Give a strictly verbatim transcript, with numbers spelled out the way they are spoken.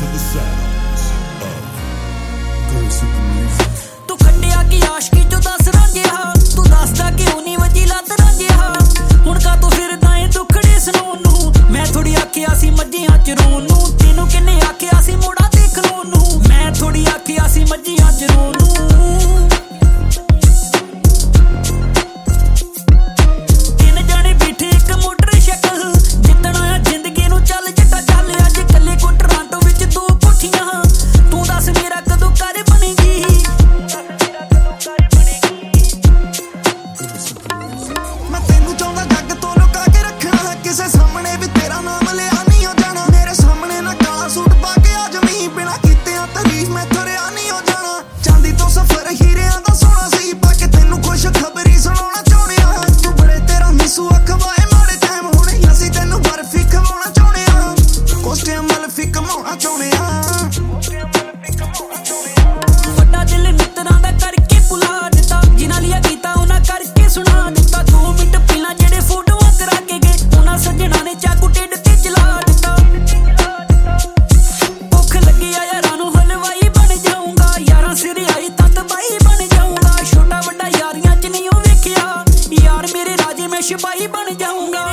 to the sounds of Grace with the music. तू खंडिया की आशकी चो दस रांझिया, तू दसदा क्यों नहीं वजी लत रांझिया। हुण का तू फिरदा ऐ दुखड़े सनून नूं, मैं थोड़ी आखिया सी मज्जियां च रोन नूं। तेनू किन्ने आखिया सी मुड़ा देख लून नूं, मैं थोड़ी आखिया सी मज्जियां च रोन नूं। तीन जाने बैठे एक मोटरसाइकल, जिद्दण आया जिंदगी नूं चल चिट्टा चल। अज कल्ले को टोरांटो विच दो कोठियां, तू दस मेरा कदों घर बनेगी। मैं तेनू चाहुंदा जग तो लुका के रखना, किसे सामने भी तेरा नाम लिया नहीं हो जाना। मेरे सामने ना काला सूट पा के आ जमी, बिना कीते तारीफ मैं तुरिया नहीं हो जाना। चांदी तो सफर हीरियां दा सोना सी, पाके तेनू खुश खबरी सुनाउणा चाहुंदे आ। तू बड़े तेरा मिसू अखवाए माड़े टाइम, हुणे असीं तेनू बर्फी खवाउणा चाहुंदे आ। कोस्टे मलफी कमाउणा चाहुंदे आ। ਵੱਡਾ ਦਿਲ ਮਿੱਤਰਾਂ ਦਾ ਕਰਕੇ ਭੁਲਾ ਦਿੱਤਾ, ਜਿਨ੍ਹਾਂ ਲਿਆ ਕੀਤਾ ਉਹਨਾਂ ਕਰਕੇ ਸੁਣਾ ਦਿੱਤਾ। ਦੋ ਮਿੰਟ ਪਹਿਲਾਂ ਜਿਹੜੇ ਫੋਟੋਆਂ ਕਰਾ ਕੇ ਗਏ, ਉਹਨਾਂ ਸੱਜਣਾ ਨੇ ਚਾਕੂ ਢਿੱਡ ਤੇ ਚਲਾ ਦਿੱਤਾ। ਭੁੱਖ ਲੱਗੀ ਆ ਯਾਰਾਂ ਨੂੰ ਹਲਵਾਈ ਬਣ ਜਾਊਂਗਾ, ਯਾਰਾਂ ਸਿਰ ਆਈ ਤਾਂ ਤਬਾਈ ਬਣ ਜਾਊਂਗਾ। ਛੋਟਾ ਵੱਡਾ ਯਾਰੀਆਂ ਚ ਨਹੀਂ ਉਹ ਵੇਖਿਆ, ਯਾਰ ਮੇਰੇ ਰਾਜੇ ਮੈਂ ਸਿਪਾਹੀ ਬਣ ਜਾਊਂਗਾ।